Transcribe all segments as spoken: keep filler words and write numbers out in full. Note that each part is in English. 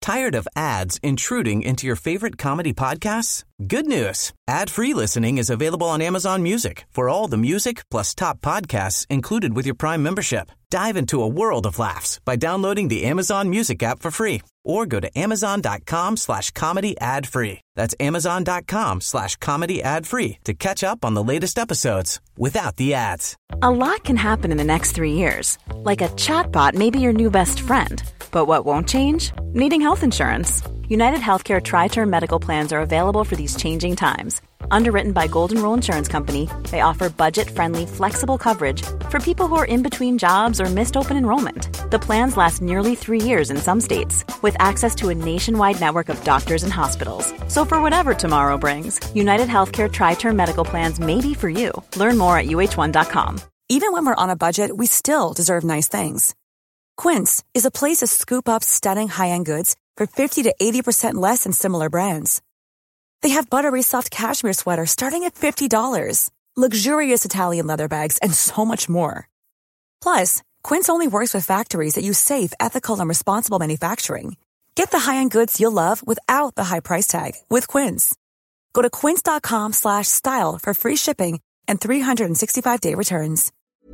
Tired of ads intruding into your favorite comedy podcasts? Good news. Ad-free listening is available on Amazon Music for all the music plus top podcasts included with your Prime membership. Dive into a world of laughs by downloading the Amazon Music app for free or go to amazon.com slash comedy ad free. That's amazon.com slash comedy ad free to catch up on the latest episodes without the ads. A lot can happen in the next three years. Like a chatbot may be your new best friend. But what won't change? Needing health insurance. United Healthcare Tri-Term Medical Plans are available for these changing times. Underwritten by Golden Rule Insurance Company, they offer budget-friendly, flexible coverage for people who are in between jobs or missed open enrollment. The plans last nearly three years in some states, with access to a nationwide network of doctors and hospitals. So for whatever tomorrow brings, United Healthcare Tri-Term Medical Plans may be for you. Learn more at U H one dot com. Even when we're on a budget, we still deserve nice things. Quince is a place to scoop up stunning high-end goods for fifty to eighty percent less than similar brands. They have buttery soft cashmere sweaters starting at fifty dollars, luxurious Italian leather bags, and so much more. Plus, Quince only works with factories that use safe, ethical, and responsible manufacturing. Get the high-end goods you'll love without the high price tag with Quince. Go to quince.com slash style for free shipping and three sixty-five day returns.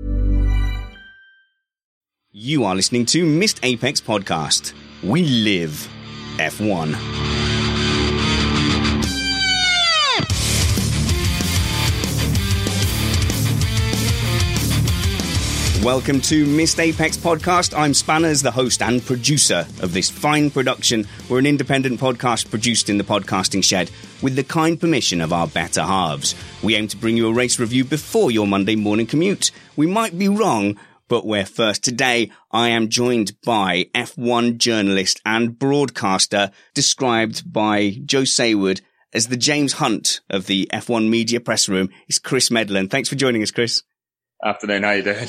You are listening to Missed Apex Podcast. We live F one. Welcome to Missed Apex Podcast. I'm Spanners, the host and producer of this fine production. We're an independent podcast produced in the podcasting shed with the kind permission of our better halves. We aim to bring you a race review before your Monday morning commute. We might be wrong, but we're first. Today, I am joined by F one journalist and broadcaster, described by Joe Saywood as the James Hunt of the F one media press room. It's Chris Medland. Thanks for joining us, Chris. Afternoon, how you doing?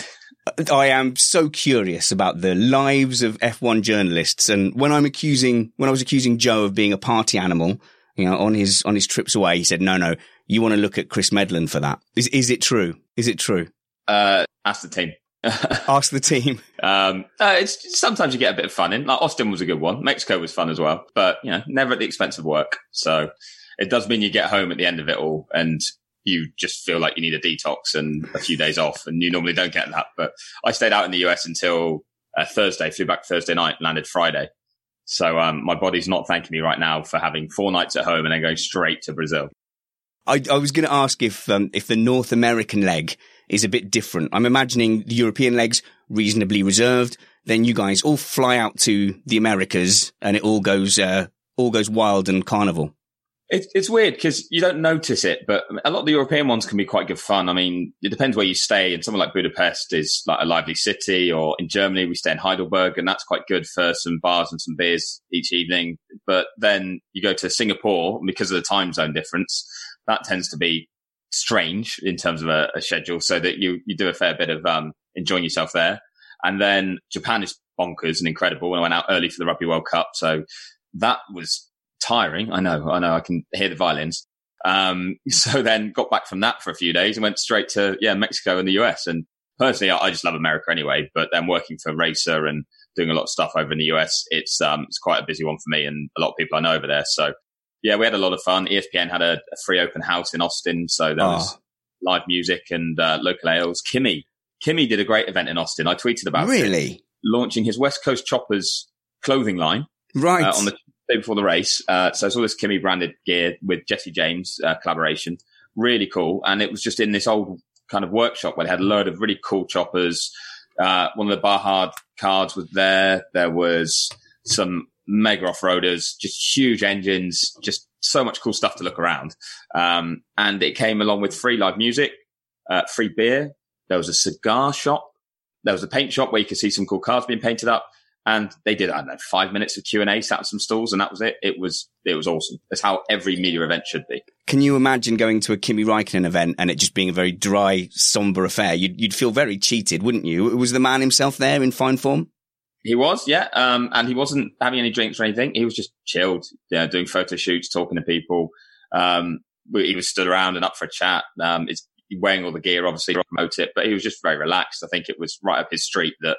I am so curious about the lives of F one journalists, and when I'm accusing, when I was accusing Joe of being a party animal, you know, on his on his trips away, he said, "No, no, you want to look at Chris Medland for that." Is is it true? Is it true? Uh, ask the team. Ask the team. Um, uh, it's sometimes you get a bit of fun in. Like Austin was a good one. Mexico was fun as well, but you know, never at the expense of work. So it does mean you get home at the end of it all, and you just feel like you need a detox and a few days off, and you normally don't get that. But I stayed out in the U S until uh, Thursday, flew back Thursday night, landed Friday. So um, my body's not thanking me right now for having four nights at home and then going straight to Brazil. I, I was going to ask if um, if the North American leg is a bit different. I'm imagining the European leg's reasonably reserved. Then you guys all fly out to the Americas, and it all goes uh, all goes wild and carnival. It, it's weird because you don't notice it, but a lot of the European ones can be quite good fun. I mean, it depends where you stay. And somewhere like Budapest is like a lively city, or in Germany, we stay in Heidelberg, and that's quite good for some bars and some beers each evening. But then you go to Singapore, because of the time zone difference, that tends to be strange in terms of a, a schedule, so that you, you do a fair bit of um, enjoying yourself there. And then Japan is bonkers and incredible. When I went out early for the Rugby World Cup, so that was tiring. I know, I know, I can hear the violins. Um, so then got back from that for a few days and went straight to, yeah, Mexico and the U S. And personally, I, I just love America anyway, but then working for Racer and doing a lot of stuff over in the U S, it's, um, it's quite a busy one for me and a lot of people I know over there. So yeah, we had a lot of fun. E S P N had a, a free open house in Austin. So there oh. was live music and, uh, local ales. Kimmy, Kimmy did a great event in Austin. I tweeted about really? it. Launching his West Coast Choppers clothing line. Right. Uh, on the day before the race. Uh, so it's all this Kimmy branded gear with Jesse James, uh, collaboration. Really cool. And it was just in this old kind of workshop where they had a load of really cool choppers. Uh, one of the Bahad cards was there. There was some mega off-roaders, just huge engines, just so much cool stuff to look around. Um, and it came along with free live music, uh, free beer. There was a cigar shop. There was a paint shop where you could see some cool cars being painted up. And they did, I don't know, five minutes of Q and A, sat on some stalls, and that was it. It was, it was awesome. That's how every media event should be. Can you imagine going to a Kimi Räikkönen event and it just being a very dry, somber affair? You'd, you'd feel very cheated, wouldn't you? Was the man himself there in fine form? He was, yeah. Um, and he wasn't having any drinks or anything. He was just chilled, yeah, doing photo shoots, talking to people. Um, he was stood around and up for a chat. Um, it's wearing all the gear, obviously, to promote it, but he was just very relaxed. I think it was right up his street that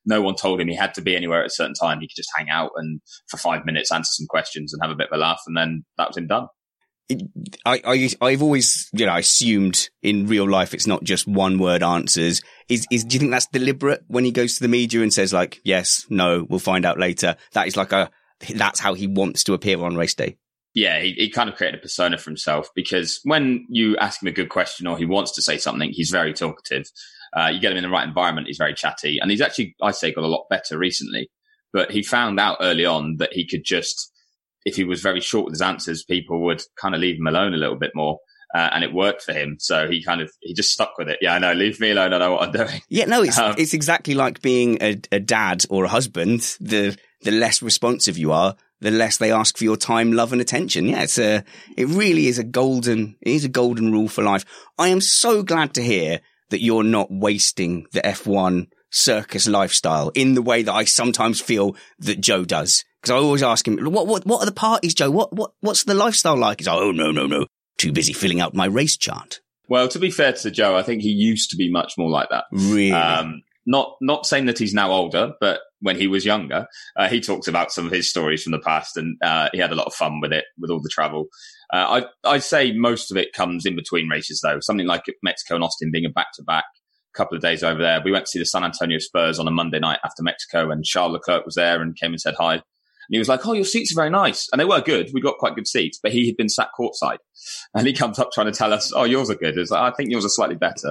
no one told him he had to be anywhere at a certain time. He could just hang out and for five minutes answer some questions and have a bit of a laugh, and then that was him done. It, I, I, I've always, you know, assumed in real life it's not just one word answers. Is, is, do you think that's deliberate when he goes to the media and says like, yes, no, we'll find out later? That is like a, that's how he wants to appear on race day. Yeah, he, he kind of created a persona for himself, because when you ask him a good question or he wants to say something, he's very talkative. Uh, you get him in the right environment, he's very chatty. And he's actually, I'd say, got a lot better recently. But he found out early on that he could just, if he was very short with his answers, people would kind of leave him alone a little bit more. Uh, and it worked for him. So he kind of, he just stuck with it. Yeah, I know, leave me alone. I know what I'm doing. Yeah, no, it's, um, it's exactly like being a, a dad or a husband. The, the less responsive you are, the less they ask for your time, love and attention. Yeah, it's a, it really is a golden, it is a golden rule for life. I am so glad to hear that you're not wasting the F one circus lifestyle in the way that I sometimes feel that Joe does. Because I always ask him, what, what, what are the parties, Joe? What, what, what's the lifestyle like? He's like, oh, no, no, no. Too busy filling out my race chart. Well, to be fair to Joe, I think he used to be much more like that. Really? Um, not, not saying that he's now older, but when he was younger, uh, he talks about some of his stories from the past, and, uh, he had a lot of fun with it, with all the travel. Uh, I, I'd say most of it comes in between races though. Something like Mexico and Austin being a back to back. Couple of days over there. We went to see the San Antonio Spurs on a Monday night after Mexico, and Charles Leclerc was there and came and said hi. And he was like, oh, your seats are very nice. And they were good. We got quite good seats, but he had been sat courtside. And he comes up trying to tell us, oh, yours are good. It's like, I think yours are slightly better.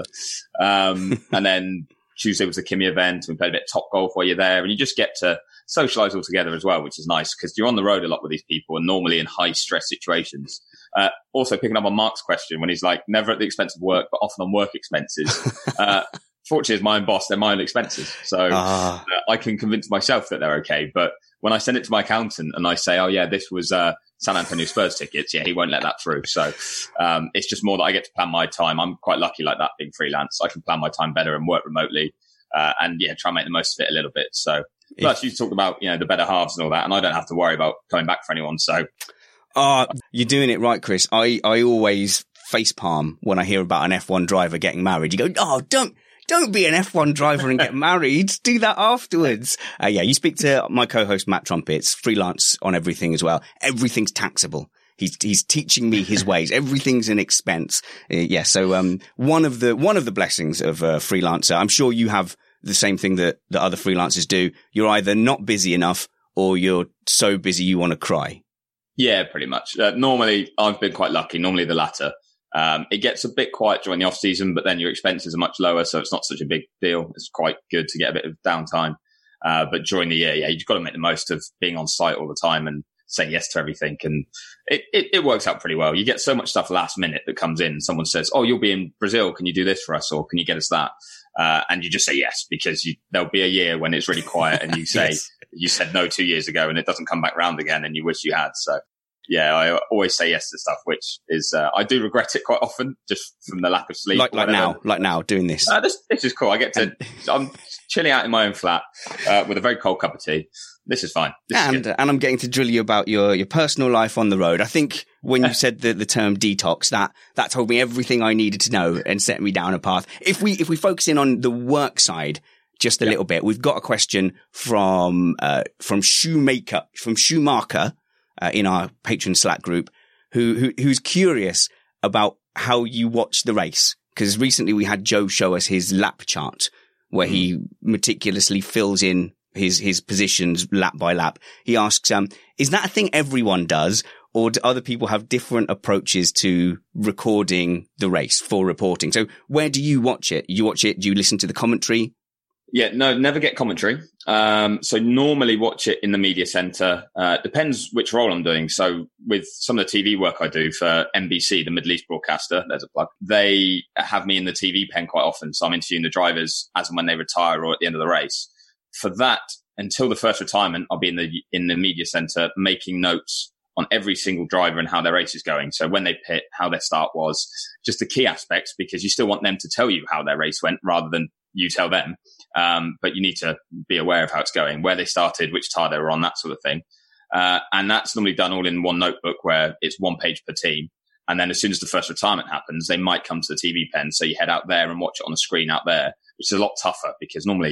Um, and then Tuesday was the Kimi event. We played a bit of Top Golf while you're there. And you just get to socialize all together as well, which is nice because you're on the road a lot with these people and normally in high stress situations. Uh, also picking up on Mark's question when he's like, never at the expense of work, but often on work expenses. uh, Fortunately, as my own boss, they're my own expenses. So ah. uh, I can convince myself that they're okay. But when I send it to my accountant and I say, oh, yeah, this was uh, San Antonio Spurs tickets, yeah, he won't let that through. So um, it's just more that I get to plan my time. I'm quite lucky like that being freelance. I can plan my time better and work remotely uh, and, yeah, try and make the most of it a little bit. So plus you talked about, you know, the better halves and all that, and I don't have to worry about coming back for anyone. So. Oh, you're doing it right, Chris. I, I always facepalm when I hear about an F one driver getting married. You go, oh, don't. Don't be an F one driver and get married. Do that afterwards. Uh, yeah, you speak to my co-host, Matt Trumpets, freelance on everything as well. Everything's taxable. He's, he's teaching me his ways. Everything's an expense. Uh, yeah. So, um, one of the, one of the blessings of a freelancer, I'm sure you have the same thing that, that other freelancers do. You're either not busy enough or you're so busy you want to cry. Yeah, pretty much. Uh, normally I've been quite lucky. Normally the latter. Um, it gets a bit quiet during the off season, but then your expenses are much lower. So it's not such a big deal. It's quite good to get a bit of downtime. Uh, but during the year, yeah, you've got to make the most of being on site all the time and saying yes to everything. And it, it, it works out pretty well. You get so much stuff last minute that comes in. Someone says, oh, you'll be in Brazil. Can you do this for us? Or can you get us that? Uh, and you just say yes, because you, there'll be a year when it's really quiet and you say, yes. You said no two years ago and it doesn't come back round again and you wish you had. So. Yeah, I always say yes to stuff, which is, uh, I do regret it quite often just from the lack of sleep. Like, like now, like now doing this. Uh, this. This is cool. I get to, I'm chilling out in my own flat, uh, with a very cold cup of tea. This is fine. This and, is and I'm getting to drill you about your, your personal life on the road. I think when you said the, the term detox, that, that told me everything I needed to know and set me down a path. If we, if we focus in on the work side, just a yeah. little bit, we've got a question from, uh, from Shoemaker, from Schumacher. Uh, in our patron Slack group, who, who who's curious about how you watch the race. Because recently we had Joe show us his lap chart, where mm. he meticulously fills in his his positions lap by lap. He asks, um, is that a thing everyone does, or do other people have different approaches to recording the race for reporting? So where do you watch it? You watch it? Do you listen to the commentary? Yeah, no, never get commentary. Um, so normally watch it in the media center. Uh, depends which role I'm doing. So with some of the T V work I do for N B C, the Middle East broadcaster, there's a plug. They have me in the T V pen quite often. So I'm interviewing the drivers as and when they retire or at the end of the race. For that, until the first retirement, I'll be in the, in the media center making notes on every single driver and how their race is going. So when they pit, how their start was, just the key aspects, because you still want them to tell you how their race went rather than you tell them. Um, but you need to be aware of how it's going, where they started, which tire they were on, that sort of thing. Uh, and that's normally done all in one notebook where it's one page per team. And then as soon as the first retirement happens, they might come to the T V pen. So you head out there and watch it on the screen out there, which is a lot tougher because normally it's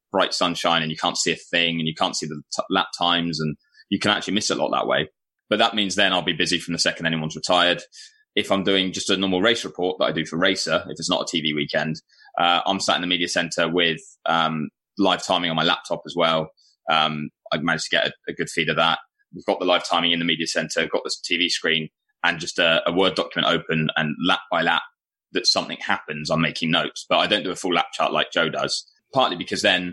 bright sunshine and you can't see a thing and you can't see the t- lap times and you can actually miss a lot that way. But that means then I'll be busy from the second anyone's retired. If I'm doing just a normal race report that I do for Racer, if it's not a T V weekend, uh, I'm sat in the media center with um, live timing on my laptop as well. Um, I've managed to get a, a good feed of that. We've got the live timing in the media center, got this T V screen and just a, a Word document open, and lap by lap that something happens, I'm making notes. But I don't do a full lap chart like Joe does, partly because then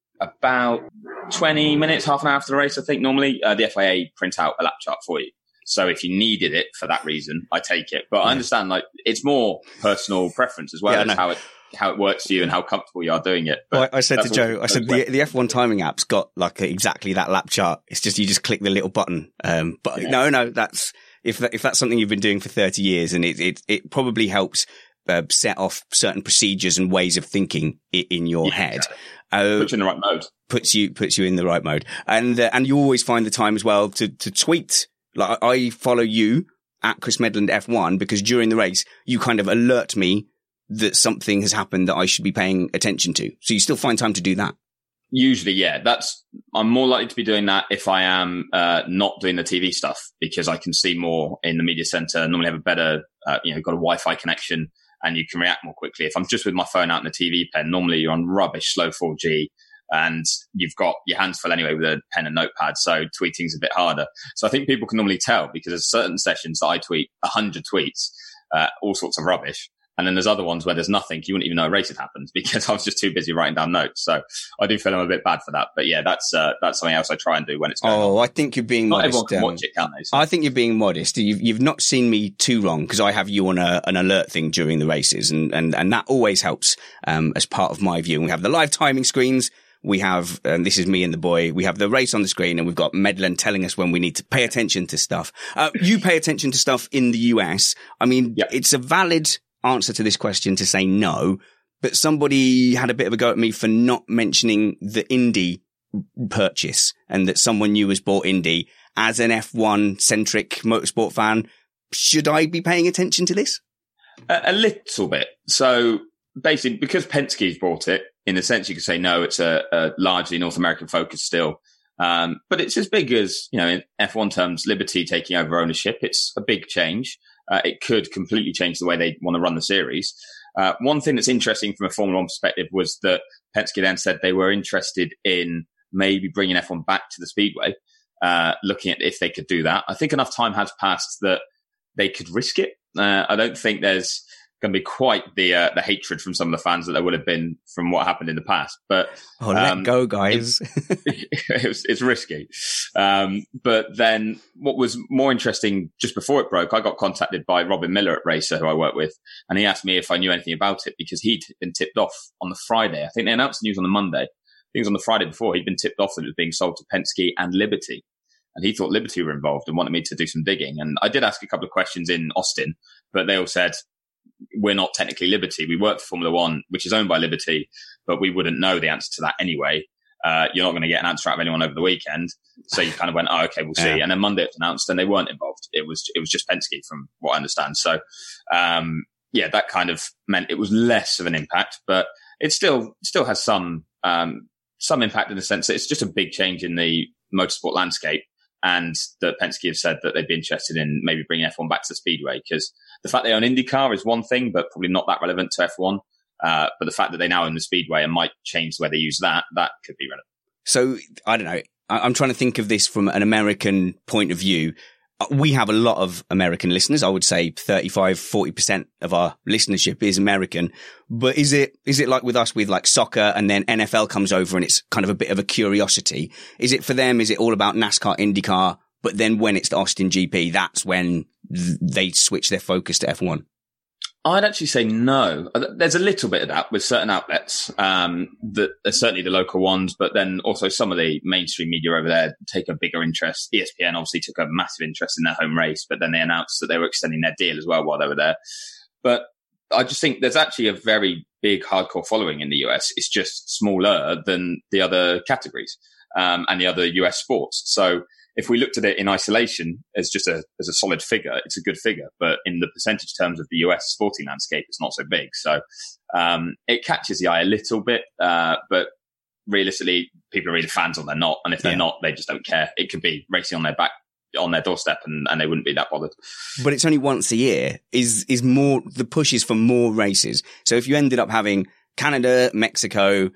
about twenty minutes, half an hour after the race, I think normally uh, the F I A print out a lap chart for you. So if you needed it for that reason, I take it. But I understand, like, it's more personal preference as well yeah, as how it how it works for you and how comfortable you are doing it. But well, I said to Joe, I said the, the F one timing app's got like a, exactly that lap chart. It's just you just click the little button. Um, but yeah. no, no, that's if that, if that's something you've been doing for thirty years, and it it, it probably helps uh, set off certain procedures and ways of thinking in your yeah, head. Exactly. Uh, puts you in the right mode. Puts you puts you in the right mode, and uh, and you always find the time as well to to tweet. Like I follow you at Chris Medland F one because during the race you kind of alert me that something has happened that I should be paying attention to. So you still find time to do that. Usually, yeah. That's I'm more likely to be doing that if I am uh, not doing the T V stuff because I can see more in the media center. Normally have a better, uh, you know, got a Wi-Fi connection and you can react more quickly. If I'm just with my phone out in the T V pen, normally you're on rubbish slow four G. And you've got your hands full anyway with a pen and notepad. So tweeting's a bit harder. So I think people can normally tell because there's certain sessions that I tweet a hundred tweets, uh, all sorts of rubbish. And then there's other ones where there's nothing. You wouldn't even know a race had happened because I was just too busy writing down notes. So I do feel I'm a bit bad for that. But yeah, that's, uh, that's something else I try and do when it's going Oh, on. I think you're being Not modest. Everyone can um, watch it, can't they? So. I think you're being modest. You've, you've not seen me too wrong because I have you on a, an alert thing during the races and, and, and that always helps, um, as part of my view. And we have the live timing screens. We have, um, this is me and the boy, we have the race on the screen and we've got Medland telling us when we need to pay attention to stuff. Uh, you pay attention to stuff in the U S. I mean, yep. It's a valid answer to this question to say no, but somebody had a bit of a go at me for not mentioning the Indy purchase and that someone new has bought Indy. As an F one centric motorsport fan, should I be paying attention to this? A, a little bit. So basically, because Penske's bought it, in a sense, you could say no, it's a, a largely North American focus still. Um, but it's as big as, you know, in F one terms, Liberty taking over ownership. It's a big change. Uh, it could completely change the way they want to run the series. Uh, one thing that's interesting from a Formula One perspective was that Penske then said they were interested in maybe bringing F one back to the Speedway, uh, looking at if they could do that. I think enough time has passed that they could risk it. Uh, I don't think there's going to be quite the uh, the hatred from some of the fans that there would have been from what happened in the past. But oh, let um, go, guys! It, it's, it's risky. Um, but then, what was more interesting, just before it broke, I got contacted by Robin Miller at Racer, who I work with, and he asked me if I knew anything about it because he'd been tipped off on the Friday. I think they announced the news on the Monday. I think it was on the Friday before he'd been tipped off that it was being sold to Penske and Liberty. And he thought Liberty were involved and wanted me to do some digging. And I did ask a couple of questions in Austin, but they all said, we're not technically Liberty. We work for Formula One, which is owned by Liberty, but we wouldn't know the answer to that anyway. Uh, you're not going to get an answer out of anyone over the weekend. So you kind of went, oh, okay, we'll see. Yeah. And then Monday it was announced and they weren't involved. It was, it was just Penske from what I understand. So, um, yeah, that kind of meant it was less of an impact, but it still, still has some, um, some impact in the sense that it's just a big change in the motorsport landscape. And that Penske have said that they'd be interested in maybe bringing F one back to the Speedway because the fact they own IndyCar is one thing, but probably not that relevant to F one. Uh, but the fact that they now own the Speedway and might change the way they use that, that could be relevant. So, I don't know. I'm trying to think of this from an American point of view. We have a lot of American listeners. I would say thirty-five, forty percent of our listenership is American. But is it, is it like with us with like soccer and then N F L comes over and it's kind of a bit of a curiosity? Is it for them? Is it all about NASCAR, IndyCar? But then when it's the Austin G P, that's when th- they switch their focus to F one. I'd actually say no. There's a little bit of that with certain outlets, um, that certainly the local ones, but then also some of the mainstream media over there take a bigger interest. E S P N obviously took a massive interest in their home race, but then they announced that they were extending their deal as well while they were there. But I just think there's actually a very big hardcore following in the U S. It's just smaller than the other categories, um, and the other U S sports. So if we looked at it in isolation as just a as a solid figure, it's a good figure. But in the percentage terms of the U S sporting landscape, it's not so big. So um, it catches the eye a little bit. Uh, but realistically, people are either fans or they're not. And if they're yeah. not, they just don't care. It could be racing on their back, on their doorstep, and, and they wouldn't be that bothered. But it's only once a year. Is is more the push is for more races. So if you ended up having Canada, Mexico,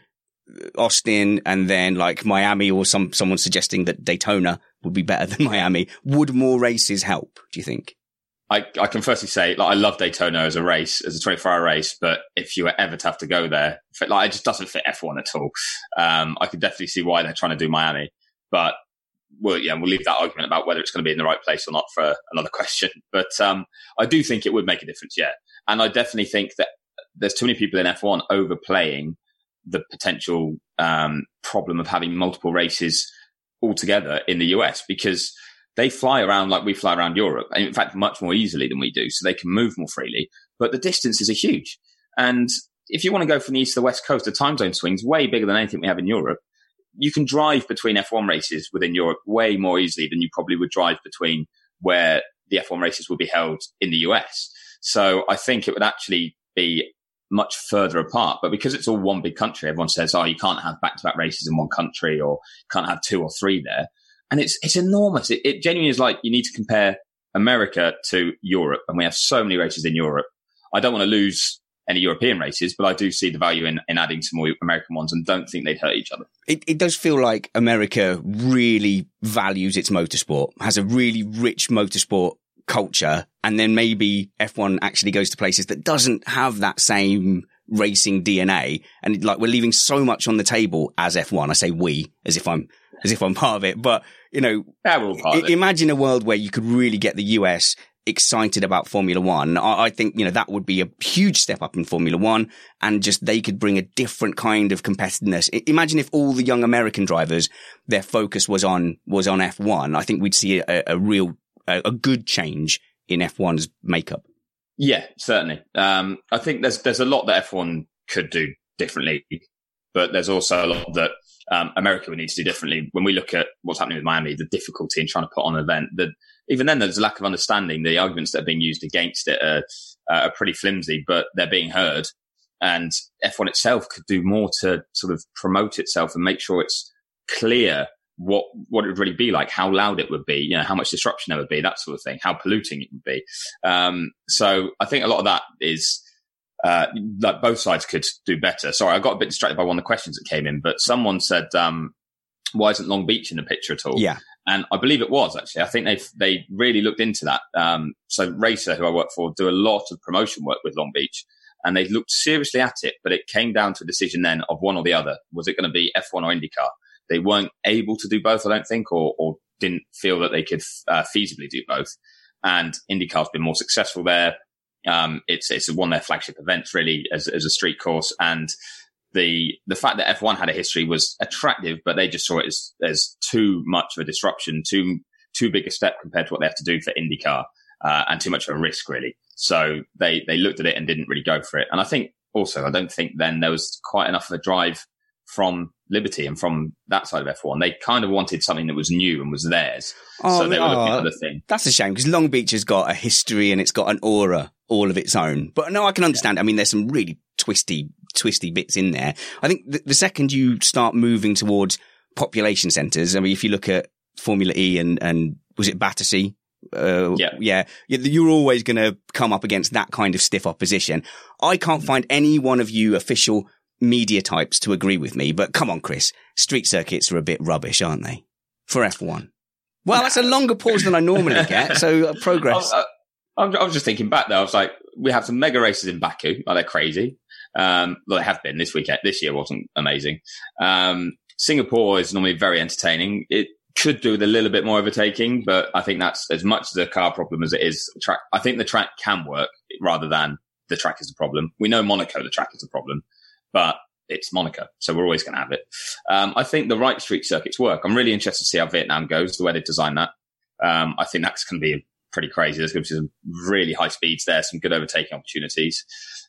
Austin, and then like Miami, or some someone suggesting that Daytona would be better than Miami, would more races help, do you think? I, I can firstly say, like, I love Daytona as a race, as a twenty-four hour race, but if you were ever to have to go there, like, it just doesn't fit F one at all. Um, I could definitely see why they're trying to do Miami, but well, yeah, we'll leave that argument about whether it's going to be in the right place or not for another question. But um, I do think it would make a difference, yeah. And I definitely think that there's too many people in F one overplaying the potential um, problem of having multiple races altogether in the U S, because they fly around like we fly around Europe, and in fact, much more easily than we do, so they can move more freely. But the distances are huge. And if you want to go from the east to the west coast, the time zone swings way bigger than anything we have in Europe. You can drive between F one races within Europe way more easily than you probably would drive between where the F one races would be held in the U S. So I think it would actually be much further apart. But because it's all one big country, everyone says, oh, you can't have back-to-back races in one country, or can't have two or three there. And it's it's enormous. It, it genuinely is like you need to compare America to Europe, and we have so many races in Europe. I don't want to lose any European races, but I do see the value in, in adding some more American ones, and don't think they'd hurt each other. It, it does feel like America really values its motorsport, has a really rich motorsport culture, and then maybe F one actually goes to places that doesn't have that same racing D N A, and like we're leaving so much on the table as F one. I say we as if I'm as if I'm part of it, but you know, yeah, we're all part of it. Imagine a world where you could really get the U S excited about Formula One. I, I think, you know, that would be a huge step up in Formula One, and just they could bring a different kind of competitiveness. I, imagine if all the young American drivers, their focus was on, was on F one. I think we'd see a, a real, a, a good change in F one's makeup. Yeah, certainly. Um, I think there's, there's a lot that F one could do differently, but there's also a lot that um, America would need to do differently. When we look at what's happening with Miami, the difficulty in trying to put on an event, that even then there's a lack of understanding. The arguments that are being used against it are, uh, are pretty flimsy, but they're being heard. And F one itself could do more to sort of promote itself and make sure it's clear what, what it would really be like, how loud it would be, you know, how much disruption there would be, that sort of thing, how polluting it would be. Um, so I think a lot of that is, Uh, like both sides could do better. Sorry, I got a bit distracted by one of the questions that came in, but someone said, um, why isn't Long Beach in the picture at all? Yeah. And I believe it was, actually. I think they they really looked into that. Um, so Racer, who I work for, do a lot of promotion work with Long Beach, and they looked seriously at it, but it came down to a decision then of one or the other. Was it going to be F one or IndyCar? They weren't able to do both, I don't think, or, or didn't feel that they could uh, feasibly do both. And IndyCar's been more successful there. Um, it's, it's one of their flagship events really as, as a street course. And the, the fact that F one had a history was attractive, but they just saw it as, as too much of a disruption, too, too big a step compared to what they have to do for IndyCar, uh, and too much of a risk really. So they, they looked at it and didn't really go for it. And I think also, I don't think then there was quite enough of a drive from Liberty and from that side of F one. They kind of wanted something that was new and was theirs. Oh, so they were looking at other things. That's a shame, because Long Beach has got a history and it's got an aura all of its own. But no, I can understand. I mean, there's some really twisty, twisty bits in there. I think the, the second you start moving towards population centres, I mean, if you look at Formula E and, and was it Battersea? Uh, yeah. yeah, you're always going to come up against that kind of stiff opposition. I can't find any one of you official media types to agree with me, but come on, Chris, street circuits are a bit rubbish, aren't they? For F one. Well, that's a longer pause than I normally get, so uh, progress. I, I, I was just thinking back there. I was like, we have some mega races in Baku. Oh, they're crazy. Um, well, they have been this weekend. This year wasn't amazing. Um, Singapore is normally very entertaining. It could do with a little bit more overtaking, but I think that's as much as a car problem as it is a track. I think the track can work rather than the track is a problem. We know Monaco, the track is a problem, but it's Monaco, so we're always going to have it. Um, I think the right street circuits work. I'm really interested to see how Vietnam goes, the way they design that. Um, I think that's going to be pretty crazy. There's going to be some really high speeds there, some good overtaking opportunities.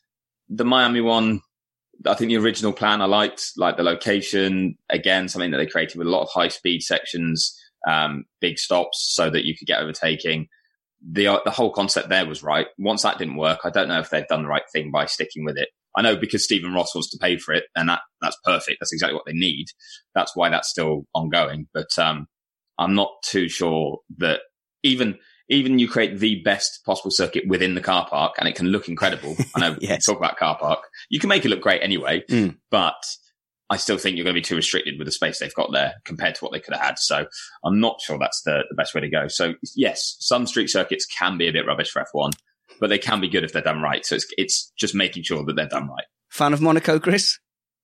The Miami one, I think the original plan I liked, like the location, again, something that they created with a lot of high speed sections, um, big stops so that you could get overtaking. The, uh, the whole concept there was right. Once that didn't work, I don't know if they've done the right thing by sticking with it. I know because Stephen Ross wants to pay for it, and that that's perfect. That's exactly what they need. That's why that's still ongoing. But um, I'm not too sure that even even you create the best possible circuit within the car park, and it can look incredible. I know yes. we talk about car park. You can make it look great anyway, mm. but I still think you're going to be too restricted with the space they've got there compared to what they could have had. So I'm not sure that's the, the best way to go. So yes, some street circuits can be a bit rubbish for F one, but they can be good if they're done right. So it's it's just making sure that they're done right. Fan of Monaco, Chris?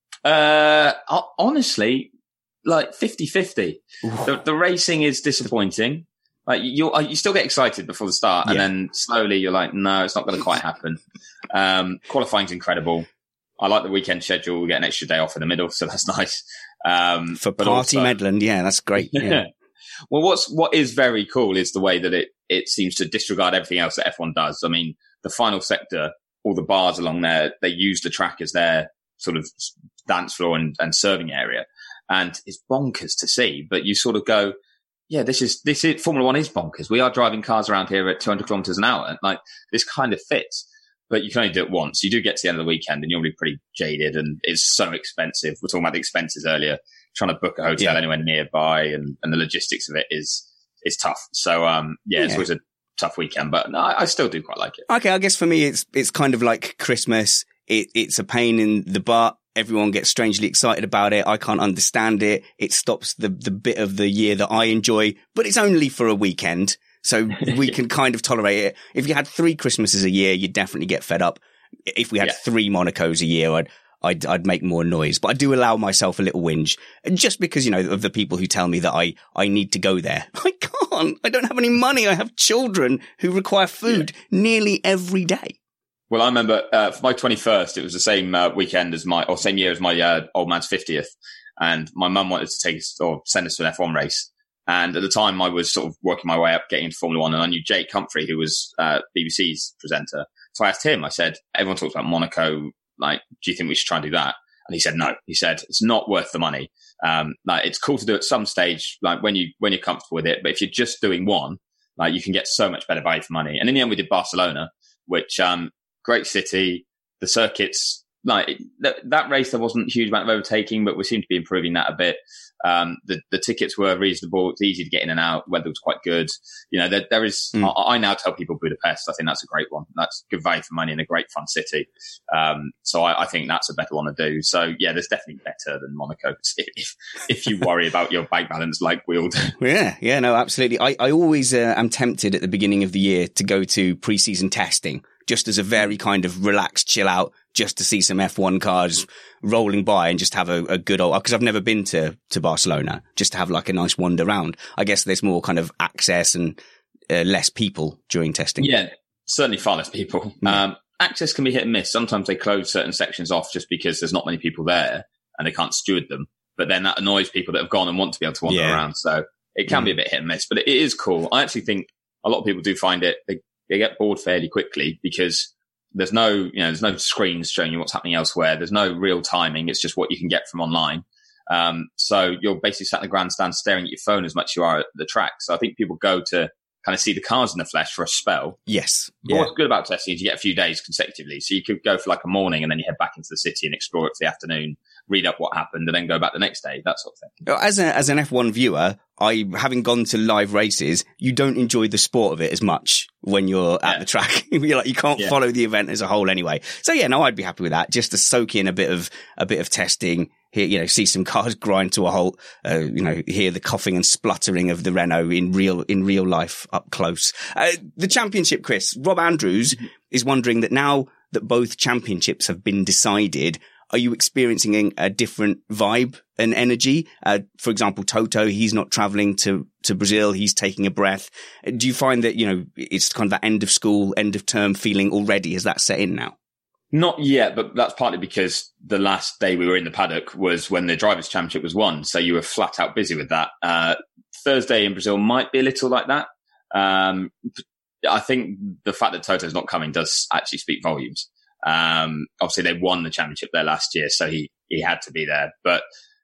Uh, honestly, like fifty-fifty. The, the racing is disappointing. Like you, you still get excited before the start, and yeah. then slowly you're like, no, it's not going to quite happen. Um, qualifying's incredible. I like the weekend schedule. We get an extra day off in the middle, so that's nice. Um, For Party Medland, yeah, that's great. Yeah. Well, what's what is very cool is the way that it it seems to disregard everything else that F one does. I mean, the final sector, all the bars along there, they use the track as their sort of dance floor and, and serving area, and it's bonkers to see. But you sort of go, yeah, this is this is Formula One is bonkers. We are driving cars around here at two hundred kilometers an hour, and like this kind of fits. But you can only do it once. You do get to the end of the weekend and you're really pretty jaded, and it's so expensive. We're talking about the expenses earlier. Trying to book a hotel yeah. anywhere nearby, and, and the logistics of it is is tough. So um, yeah, it's yeah. always a tough weekend, but no, I still do quite like it. Okay, I guess for me, it's it's kind of like Christmas. It, it's a pain in the butt. Everyone gets strangely excited about it. I can't understand it. It stops the the bit of the year that I enjoy, but it's only for a weekend. So we can kind of tolerate it. If you had three Christmases a year, you'd definitely get fed up. If we had yeah. three Monacos a year, I'd, I'd, I'd make more noise. But I do allow myself a little whinge just because, you know, of the people who tell me that I, I need to go there. I can't. I don't have any money. I have children who require food yeah. nearly every day. Well, I remember uh, for my twenty-first, it was the same uh, weekend as my, or same year as my uh, old man's fiftieth. And my mum wanted to take us or send us to an F one race. And at the time, I was sort of working my way up, getting into Formula One, and I knew Jake Humphrey, who was uh, B B C's presenter. So I asked him, I said, everyone talks about Monaco. Like, do you think we should try and do that? And he said, no. He said, it's not worth the money. Um, like, it's cool to do at some stage, like when you, when you're comfortable with it. But if you're just doing one, like you can get so much better value for money. And in the end, we did Barcelona, which, um, great city. The circuits, like that, that race, there wasn't a huge amount of overtaking, but we seem to be improving that a bit. Um, the, the tickets were reasonable. It's easy to get in and out. Weather was quite good. You know, there, there is, mm. I, I now tell people Budapest. I think that's a great one. That's good value for money and a great fun city. Um, so I, I think that's a better one to do. So yeah, there's definitely better than Monaco if, if, if you worry about your bank balance like we'll do. Yeah. Yeah, no, absolutely. I, I always uh, am tempted at the beginning of the year to go to pre-season testing just as a very kind of relaxed chill out, just to see some F one cars rolling by and just have a, a good old, because I've never been to, to Barcelona, just to have like a nice wander around. I guess there's more kind of access and uh, less people during testing. Yeah, certainly far less people. Yeah. Um, access can be hit and miss. Sometimes they close certain sections off just because there's not many people there and they can't steward them. But then that annoys people that have gone and want to be able to wander yeah. around. So it can mm. be a bit hit and miss, but it is cool. I actually think a lot of people do find it, they, they get bored fairly quickly because there's no, you know, there's no screens showing you what's happening elsewhere. There's no real timing. It's just what you can get from online. Um, so you're basically sat in the grandstand staring at your phone as much as you are at the track. So I think people go to kind of see the cars in the flesh for a spell. Yes. But yeah. What's good about testing is you get a few days consecutively. So you could go for like a morning and then you head back into the city and explore it for the afternoon, read up what happened and then go back the next day, that sort of thing. As a, as an F one viewer, I, having gone to live races, you don't enjoy the sport of it as much when you're at yeah. the track. You're like, you can't yeah. follow the event as a whole anyway. So yeah, no, I'd be happy with that. Just to soak in a bit of, a bit of testing here, you know, see some cars grind to a halt, uh, you know, hear the coughing and spluttering of the Renault in real, in real life up close. Uh, the championship, Chris, Rob Andrews mm-hmm. is wondering that now that both championships have been decided, are you experiencing a different vibe and energy? Uh, for example, Toto, he's not traveling to, to Brazil. He's taking a breath. Do you find that, you know, it's kind of that end of school, end of term feeling already? Has that set in now? Not yet, but that's partly because the last day we were in the paddock was when the Drivers' Championship was won. So you were flat out busy with that. Uh, Thursday in Brazil might be a little like that. Um, I think the fact that Toto's not coming does actually speak volumes. Um, obviously they won the championship there last year, so he, he had to be there, but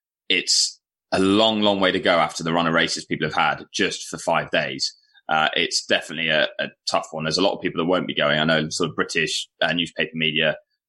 it's a long, long way to go after the run of races people have had just for five days. Uh, it's definitely a, a tough one. There's a lot of people that won't be going. I know sort of British uh, newspaper media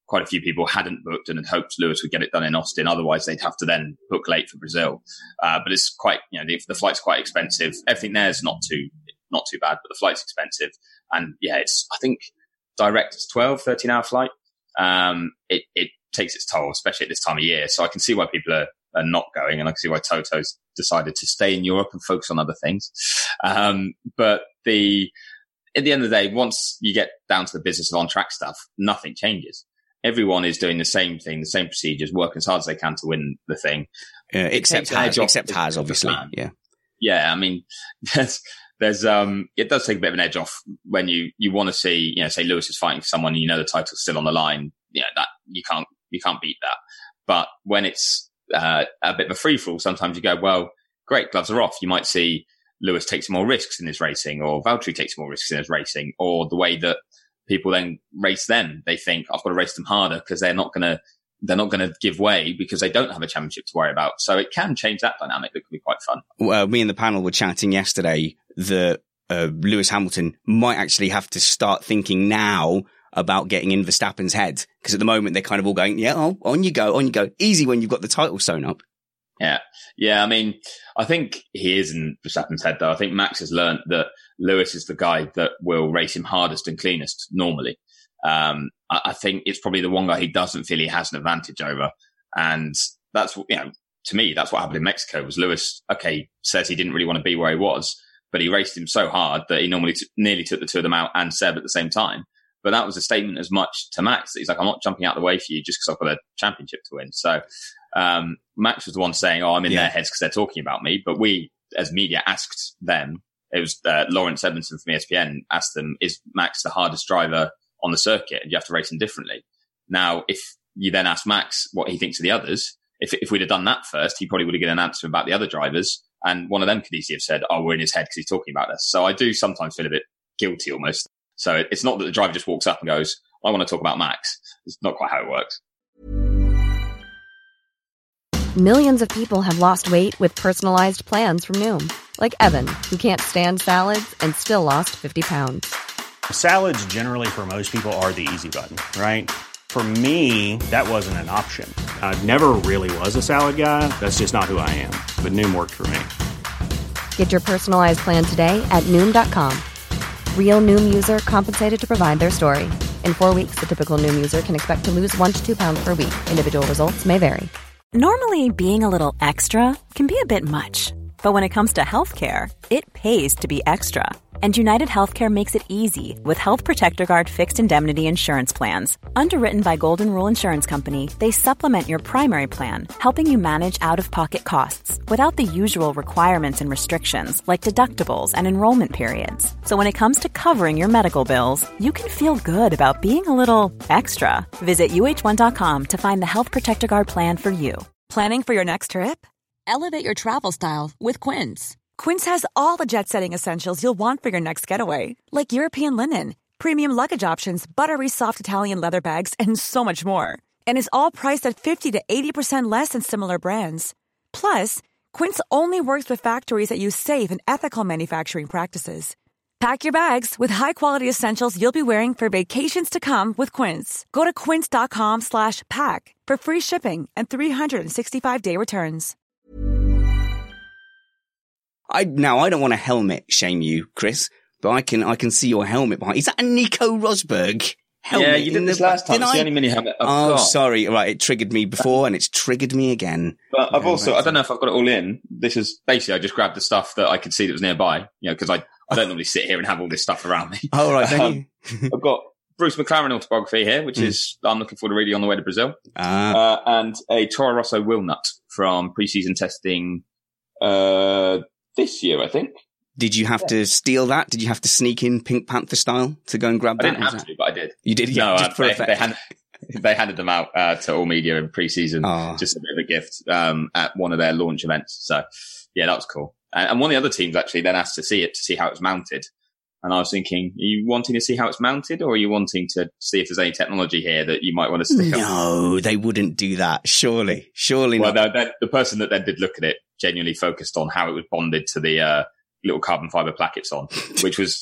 quite a few people hadn't booked and had hoped Lewis would get it done in Austin. Otherwise, they'd have to then book late for Brazil. Uh, but it's quite, you know, the, the flight's quite expensive. Everything there is not too, not too bad, but the flight's expensive. And yeah, it's, I think direct, it's twelve, thirteen hour flight. Um, it, it takes its toll, especially at this time of year. So I can see why people are, are not going, and I can see why Toto's decided to stay in Europe and focus on other things. Um, but the, at the end of the day, once you get down to the business of on-track stuff, nothing changes. Everyone is doing the same thing, the same procedures, working as hard as they can to win the thing. Uh, except Haas, except Haas, obviously. Yeah. Yeah. I mean, there's, there's, um, it does take a bit of an edge off when you, you want to see, you know, say Lewis is fighting for someone and you know the title's still on the line. You know, that you can't, you can't beat that. But when it's, uh, a bit of a free for all, sometimes you go, well, great, gloves are off. You might see Lewis takes more risks in his racing, or Valtteri takes more risks in his racing, or the way that people then race them. They think, I've got to race them harder because they're not going to, they're not going to give way because they don't have a championship to worry about. So it can change that dynamic. That could be quite fun. Well, me and the panel were chatting yesterday that uh, Lewis Hamilton might actually have to start thinking now about getting in Verstappen's head. Because at the moment, they're kind of all going, yeah, oh, on you go, on you go. Easy when you've got the title sewn up. Yeah. Yeah. I mean, I think he is in Verstappen's head, though. I think Max has learned that Lewis is the guy that will race him hardest and cleanest normally. Um, I, I think it's probably the one guy he doesn't feel he has an advantage over. And that's, you know, to me, that's what happened in Mexico was Lewis, okay, says he didn't really want to be where he was, but he raced him so hard that he normally t- nearly took the two of them out and Seb at the same time. But that was a statement as much to Max that he's like, I'm not jumping out the way for you just because I've got a championship to win. So, um, Max was the one saying, oh, I'm in yeah. their heads because they're talking about me. But we, as media, asked them, it was uh, Lawrence Edmondson from E S P N asked them, is Max the hardest driver on the circuit? And you have to race him differently. Now, if you then ask Max what he thinks of the others, if if we'd have done that first, he probably would have given an answer about the other drivers. And one of them could easily have said, oh, we're in his head because he's talking about us. So I do sometimes feel a bit guilty almost. So it's not that the driver just walks up and goes, I want to talk about Max. It's not quite how it works. Millions of people have lost weight with personalized plans from Noom. Like Evan, who can't stand salads and still lost fifty pounds. Salads generally for most people are the easy button, right? For me, that wasn't an option. I never really was a salad guy. That's just not who I am. But Noom worked for me. Get your personalized plan today at Noom dot com. Real Noom user compensated to provide their story. In four weeks, the typical Noom user can expect to lose one to two pounds per week. Individual results may vary. Normally, being a little extra can be a bit much. But when it comes to healthcare, it pays to be extra. And United Healthcare makes it easy with Health Protector Guard fixed indemnity insurance plans. Underwritten by Golden Rule Insurance Company, they supplement your primary plan, helping you manage out-of-pocket costs without the usual requirements and restrictions like deductibles and enrollment periods. So when it comes to covering your medical bills, you can feel good about being a little extra. Visit U H one dot com to find the Health Protector Guard plan for you. Planning for your next trip? Elevate your travel style with Quince. Quince has all the jet-setting essentials you'll want for your next getaway, like European linen, premium luggage options, buttery soft Italian leather bags, and so much more. And is all priced at fifty to eighty percent less than similar brands. Plus, Quince only works with factories that use safe and ethical manufacturing practices. Pack your bags with high-quality essentials you'll be wearing for vacations to come with Quince. Go to quince.com slash pack for free shipping and three sixty-five day returns. I now I don't want to helmet shame you, Chris, but I can I can see your helmet behind. Is that a Nico Rosberg helmet? Yeah, you did this the, last time. It's the only mini helmet I've oh, got. sorry. Right, it triggered me before, and it's triggered me again. But I've also I don't know if I've got it all in. This is basically I just grabbed the stuff that I could see that was nearby. You know, because I I don't normally sit here and have all this stuff around me. Oh right, don't um, you? I've got Bruce McLaren autobiography here, which mm. is I'm looking forward to reading on the way to Brazil, ah. uh, and a Toro Rosso wheel nut from preseason testing. Uh, This year, I think. Did you have yeah. to steal that? Did you have to sneak in Pink Panther style to go and grab I that? didn't have that? to, but I did. You did? Yeah, no, just uh, for they, effect. they, handed, they handed them out uh, to all media in pre-season, oh. just a bit of a gift um, at one of their launch events. So, yeah, that was cool. And, and one of the other teams actually then asked to see it, to see how it was mounted. And I was thinking, are you wanting to see how it's mounted, or are you wanting to see if there's any technology here that you might want to stick on? No, they wouldn't do that. Surely. Surely well, not. Well, the person that then did look at it genuinely focused on how it was bonded to the uh, little carbon fiber plackets on, which was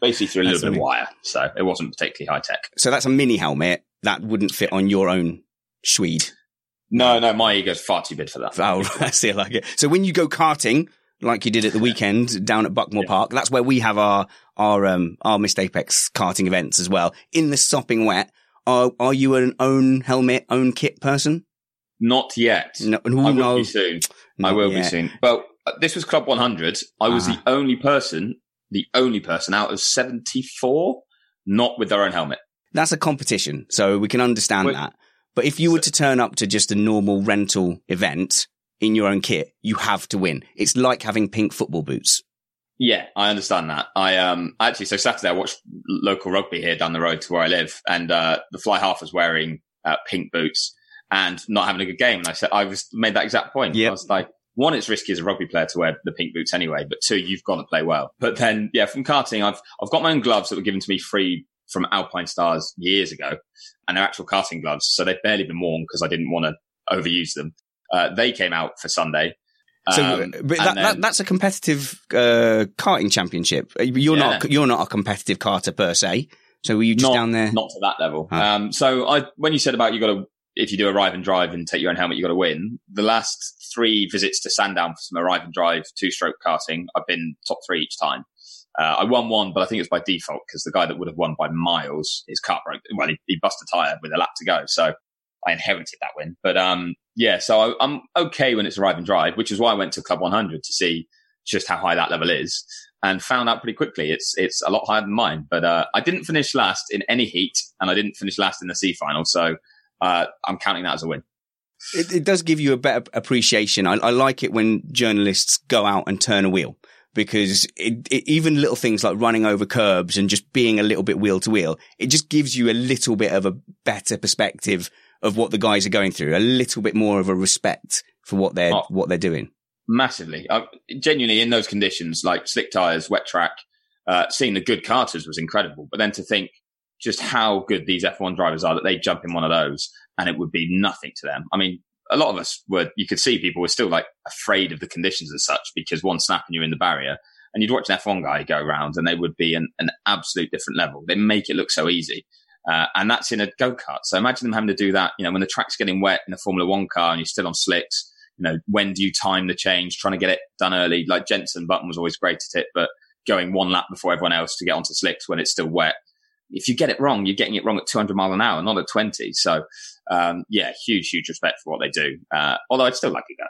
basically through a little bit of wire. So it wasn't particularly high tech. So that's a mini helmet that wouldn't fit on your own Swede. No, no, my ego's far too big for that. Oh, I see, I like it. So when you go karting, like you did at the weekend down at Buckmore yeah. Park, that's where we have our, our, um, our Missed Apex karting events as well. In the sopping wet, are, are you an own helmet, own kit person? Not yet. No, I will no, be soon. Not I will yet. be soon. Well, this was Club one hundred. I was Ah. the only person, the only person out of seventy-four not with their own helmet. That's a competition, so we can understand Well, that. But if you were to turn up to just a normal rental event in your own kit, you have to win. It's like having pink football boots. Yeah, I understand that. I um actually, so Saturday I watched local rugby here down the road to where I live, and uh, the fly half was wearing uh, pink boots and not having a good game. And I said, I was made that exact point. Yep. I was like, one, it's risky as a rugby player to wear the pink boots anyway, but two, you've got to play well. But then, yeah, from karting, I've I've got my own gloves that were given to me free from Alpine Stars years ago, and they're actual karting gloves, so they've barely been worn because I didn't want to overuse them. Uh, they came out for Sunday. So, Um, but that, and then- that, that's a competitive uh, karting championship. You're Yeah. not you're not a competitive karter per se. So were you just not, down there? Not to that level. Huh. Um, so I, when you said about you got to, if you do arrive and drive and take your own helmet, you got to win. The last three visits to Sandown for some arrive and drive two-stroke karting, I've been top three each time. Uh, I won one, but I think it was by default because the guy that would have won by miles, his car broke. Well, he, he busted a tyre with a lap to go. So I inherited that win. But, um, yeah, so I, I'm okay when it's arrive and drive, which is why I went to Club one hundred to see just how high that level is, and found out pretty quickly it's it's a lot higher than mine. But uh, I didn't finish last in any heat, and I didn't finish last in the C final, so uh, I'm counting that as a win. It, it does give you a better appreciation. I, I like it when journalists go out and turn a wheel, because it, it, even little things like running over curbs and just being a little bit wheel to wheel, it just gives you a little bit of a better perspective of what the guys are going through, a little bit more of a respect for what they're Oh. what they're doing. Massively. Uh, genuinely, in those conditions, like slick tyres, wet track, uh, seeing the good karters was incredible. But then to think just how good these F one drivers are, that they jump in one of those and it would be nothing to them. I mean, a lot of us were, you could see people were still like afraid of the conditions as such, because one snap and you're in the barrier, and you'd watch an F one guy go around and they would be an, an absolute different level. They make it look so easy. Uh, and that's in a go-kart. So imagine them having to do that, you know, when the track's getting wet in a Formula One car and you're still on slicks. You know, when do you time the change? Trying to get it done early. Like Jenson Button was always great at it, but going one lap before everyone else to get onto slicks when it's still wet. If you get it wrong, you're getting it wrong at two hundred miles an hour, not at twenty. So, um, yeah, huge, huge respect for what they do. Uh, although I'd still like it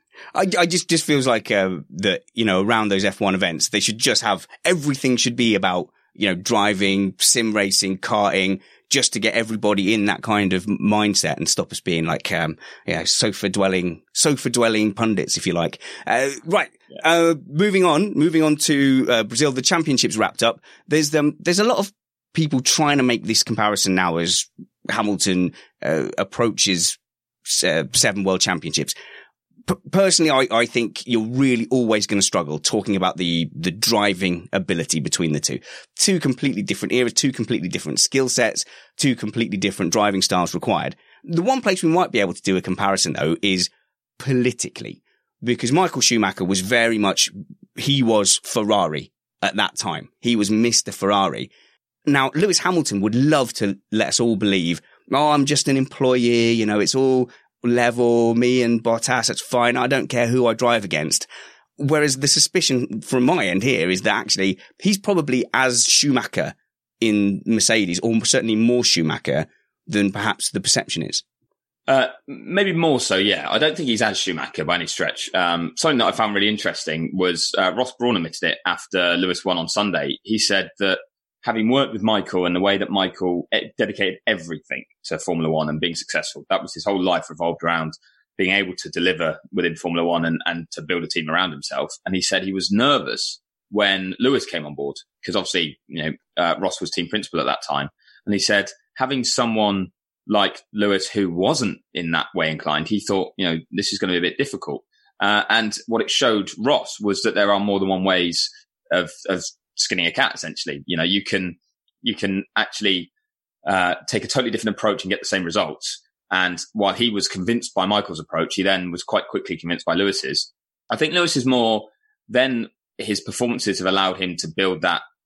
go. I, I just, just feels like, uh, that, you know, around those F one events, they should just have, everything should be about, you know, driving, sim racing, karting, just to get everybody in that kind of mindset and stop us being like, um, yeah, sofa dwelling, sofa dwelling pundits, if you like. Uh, right. Yeah. Uh, moving on, moving on to, uh, Brazil, the championships wrapped up. There's, um, there's a lot of people trying to make this comparison now as Hamilton, uh, approaches, uh, seven world championships. P- personally, I, I think you're really always going to struggle talking about the, the driving ability between the two. Two completely different eras, two completely different skill sets, two completely different driving styles required. The one place we might be able to do a comparison, though, is politically, because Michael Schumacher was very much, he was Ferrari at that time. He was Mister Ferrari. Now, Lewis Hamilton would love to let us all believe, oh, I'm just an employee, you know, it's all level, me and Bottas, it's fine. I don't care who I drive against. Whereas the suspicion from my end here is that actually he's probably as Schumacher in Mercedes, or certainly more Schumacher than perhaps the perception is. Uh, maybe more so, yeah. I don't think he's as Schumacher by any stretch. Um, something that I found really interesting was uh, Ross Brawn admitted it after Lewis won on Sunday. He said that having worked with Michael and the way that Michael dedicated everything to Formula One and being successful, that was his whole life revolved around being able to deliver within Formula One and, and to build a team around himself. And he said he was nervous when Lewis came on board, because obviously, you know, uh, Ross was team principal at that time. And he said having someone like Lewis who wasn't in that way inclined, he thought, you know, this is going to be a bit difficult. Uh, and what it showed Ross was that there are more than one ways of, of skinning a cat, essentially. You know, you can, you can actually, uh, take a totally different approach and get the same results. And while he was convinced by Michael's approach, he then was quite quickly convinced by Lewis's. I think Lewis is more, then his performances have allowed him to build that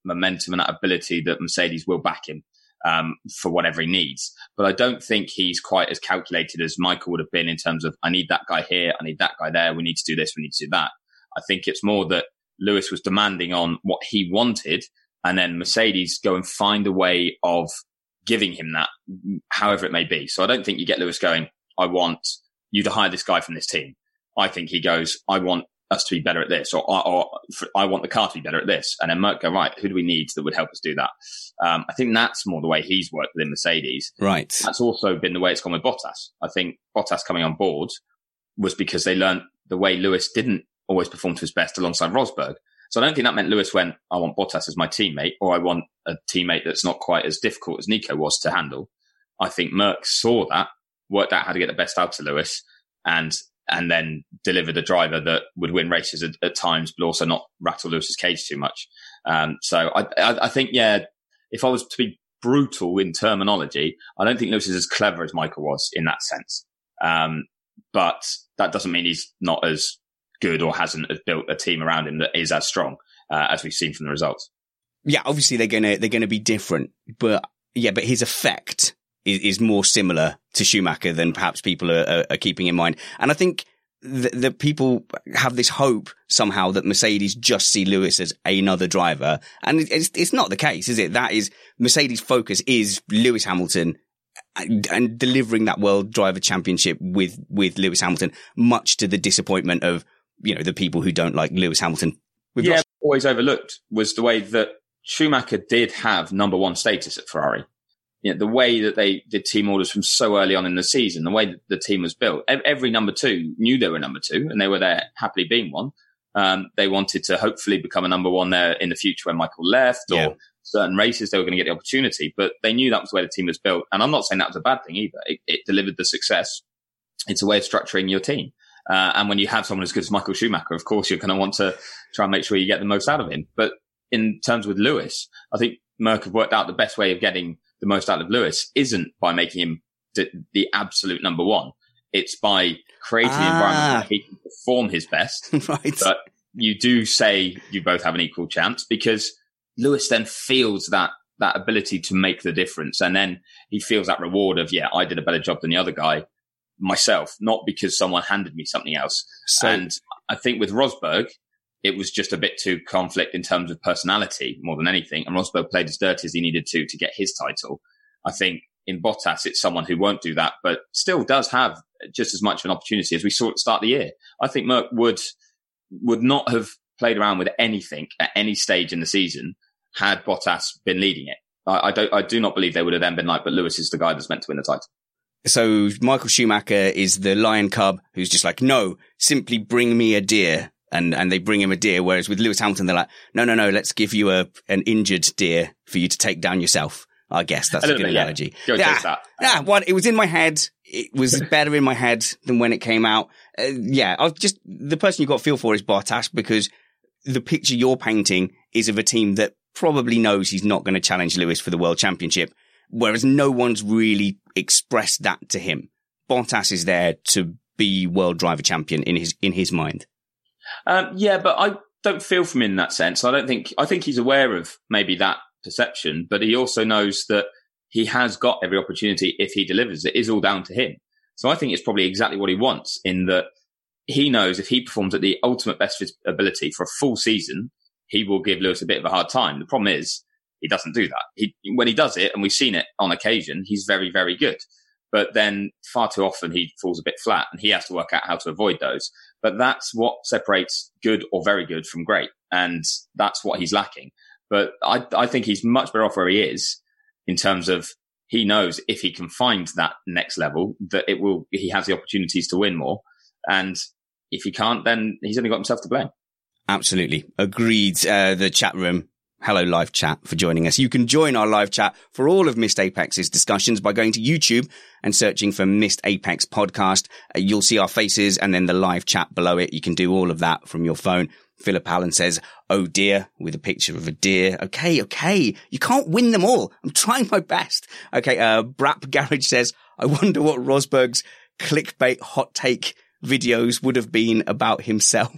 momentum and that ability that Mercedes will back him um, for whatever he needs. But I don't think he's quite as calculated as Michael would have been in terms of, I need that guy here, I need that guy there, we need to do this, we need to do that. I think it's more that Lewis was demanding on what he wanted, and then Mercedes go and find a way of giving him that, however it may be. So I don't think you get Lewis going, I want you to hire this guy from this team. I think he goes, I want us to be better at this, or, or, or I want the car to be better at this. And then Merc go, right, who do we need that would help us do that? Um, I think that's more the way he's worked within Mercedes. Right. That's also been the way it's gone with Bottas. I think Bottas coming on board was because they learned the way Lewis didn't always perform to his best alongside Rosberg. So I don't think that meant Lewis went, I want Bottas as my teammate, or I want a teammate that's not quite as difficult as Nico was to handle. I think Merc saw that, worked out how to get the best out of Lewis, and and then delivered a driver that would win races at, at times, but also not rattle Lewis's cage too much. Um, so I, I, I think, yeah, if I was to be brutal in terminology, I don't think Lewis is as clever as Michael was in that sense. Um, but that doesn't mean he's not as good or hasn't built a team around him that is as strong uh, as we've seen from the results. Yeah, obviously they're gonna they're gonna be different, but yeah, but his effect is, is more similar to Schumacher than perhaps people are, are, are keeping in mind. And I think that the people have this hope somehow that Mercedes just see Lewis as another driver, and it's it's not the case, is it? That is, Mercedes' focus is Lewis Hamilton and, and delivering that World Driver Championship with with Lewis Hamilton, much to the disappointment of, you know, the people who don't like Lewis Hamilton. We've yeah, lost- always overlooked was the way that Schumacher did have number one status at Ferrari. You know, the way that they did team orders from so early on in the season, the way that the team was built, every number two knew they were number two, and they were there happily being one. Um, they wanted to hopefully become a number one there in the future when Michael left, or yeah. certain races they were going to get the opportunity, but they knew that was the way the team was built. And I'm not saying that was a bad thing either. It, it delivered the success. It's a way of structuring your team. Uh, and when you have someone as good as Michael Schumacher, of course, you're going to want to try and make sure you get the most out of him. But in terms with Lewis, I think Merc have worked out the best way of getting the most out of Lewis isn't by making him the, the absolute number one. It's by creating ah. an environment where he can perform his best. Right. But you do say you both have an equal chance, because Lewis then feels that that ability to make the difference. And then he feels that reward of, yeah, I did a better job than the other guy myself, not because someone handed me something else. So, and I think with Rosberg, it was just a bit too conflict in terms of personality more than anything. And Rosberg played as dirty as he needed to to get his title. I think in Bottas, it's someone who won't do that, but still does have just as much of an opportunity as we saw at the start of the year. I think Merc would, would not have played around with anything at any stage in the season had Bottas been leading it. I, I don't, I do not believe they would have then been like, but Lewis is the guy that's meant to win the title. So Michael Schumacher is the lion cub who's just like, no, simply bring me a deer. And, and they bring him a deer. Whereas with Lewis Hamilton, they're like, no, no, no, let's give you a, an injured deer for you to take down yourself. I guess that's a, a good bit, analogy. Yeah, yeah, that. yeah um, one, it was in my head. It was better in my head than when it came out. Uh, yeah, I was just, the person you got to feel for is Bottas, because the picture you're painting is of a team that probably knows he's not going to challenge Lewis for the world championship. Whereas no one's really expressed that to him. Bottas is there to be world driver champion in his, in his mind. Um, yeah, but I don't feel from him in that sense. I don't think, I think he's aware of maybe that perception, but he also knows that he has got every opportunity if he delivers. It is all down to him. So I think it's probably exactly what he wants, in that he knows if he performs at the ultimate best of his ability for a full season, he will give Lewis a bit of a hard time. The problem is he doesn't do that. He, when he does it, and we've seen it on occasion, he's very, very good. But then far too often he falls a bit flat, and he has to work out how to avoid those. But that's what separates good or very good from great. And that's what he's lacking. But I, I think he's much better off where he is, in terms of he knows if he can find that next level, that it will, he has the opportunities to win more. And if he can't, then he's only got himself to blame. Absolutely. Agreed. Uh, the chat room. Hello, live chat, for joining us. You can join our live chat for all of Missed Apex's discussions by going to YouTube and searching for Missed Apex Podcast. Uh, you'll see our faces and then the live chat below it. You can do all of that from your phone. Philip Allen says, oh dear, with a picture of a deer. Okay, okay. You can't win them all. I'm trying my best. Okay, uh, Brap Garage says, I wonder what Rosberg's clickbait hot take videos would have been about himself.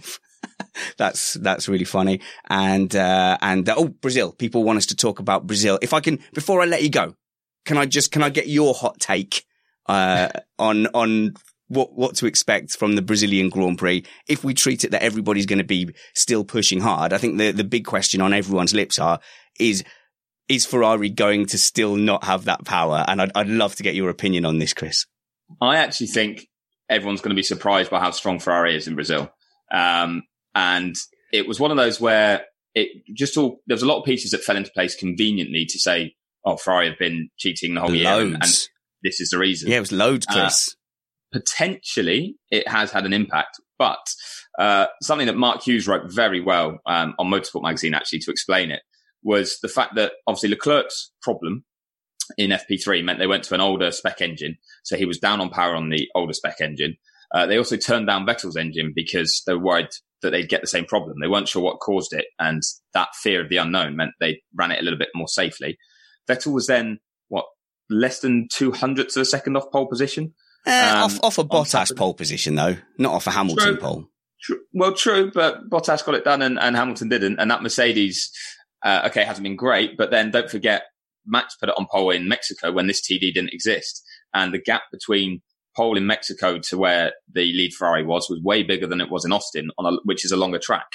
That's that's really funny. And uh, and uh, oh, Brazil. People want us to talk about Brazil. If I can, before I let you go, can I just can I get your hot take uh, on on what what to expect from the Brazilian Grand Prix? If we treat it that everybody's going to be still pushing hard, I think the the big question on everyone's lips are is is Ferrari going to still not have that power? And I'd I'd love to get your opinion on this, Chris. I actually think everyone's going to be surprised by how strong Ferrari is in Brazil. Um, And it was one of those where it just all, there was a lot of pieces that fell into place conveniently to say, oh, Ferrari have been cheating the whole loads. year. And, and this is the reason. Yeah, it was loads, Chris. Uh, potentially it has had an impact, but, uh, something that Mark Hughes wrote very well, um, on Motorsport magazine actually to explain it was the fact that obviously Leclerc's problem in F P three meant they went to an older spec engine. So he was down on power on the older spec engine. Uh, they also turned down Vettel's engine because they were worried that they'd get the same problem. They weren't sure what caused it. And that fear of the unknown meant they ran it a little bit more safely. Vettel was then, what, less than two hundredths of a second off pole position? Uh, um, off, off a Bottas pole position, though, not off a Hamilton true. pole. True. Well, true, but Bottas got it done and, and Hamilton didn't. And that Mercedes, uh, okay, hasn't been great. But then don't forget, Max put it on pole in Mexico when this T D didn't exist. And the gap between pole in Mexico to where the lead Ferrari was was way bigger than it was in Austin, on a, which is a longer track.